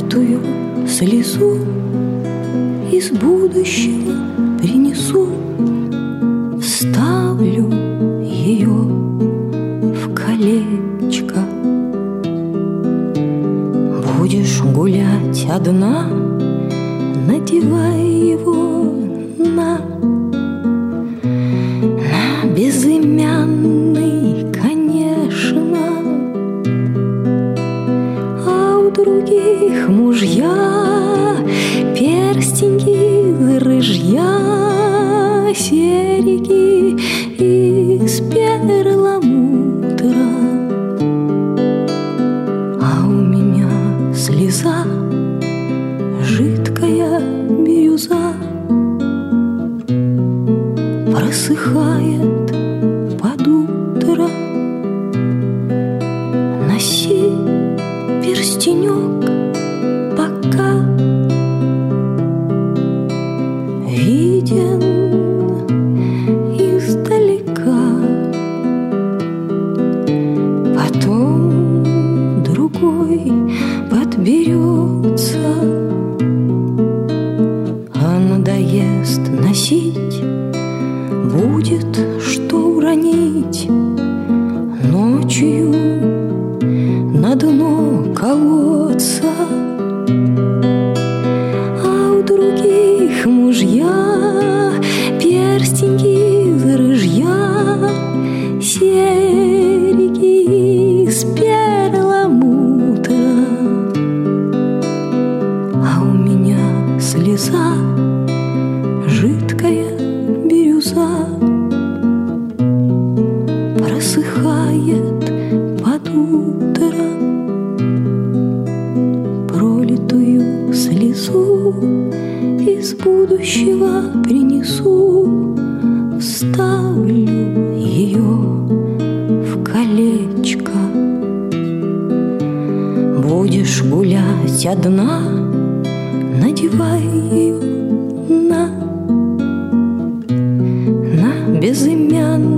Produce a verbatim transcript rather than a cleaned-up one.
Пролитую слезу из будущего принесу, вставлю ее в колечко. Будешь гулять одна, надевай его на, на безымянный, конечно. А у других мужья перстеньки, рыжья, серьги из перламутра. А у меня слеза, жидкая бирюза, просыхает под утро. Носи перстенек пока виден издалека, потом другой подберется, а надоест носить, будет что уронить ночью на дно колодца. А у других мужья перстеньки, рыжья, серьги из перламутра. А у меня слеза, жидкая бирюза, просыхает под утро. Пролитую слезу из будущего принесу, вставлю ее в колечко. Будешь гулять одна, надевай ее на, на безымянный,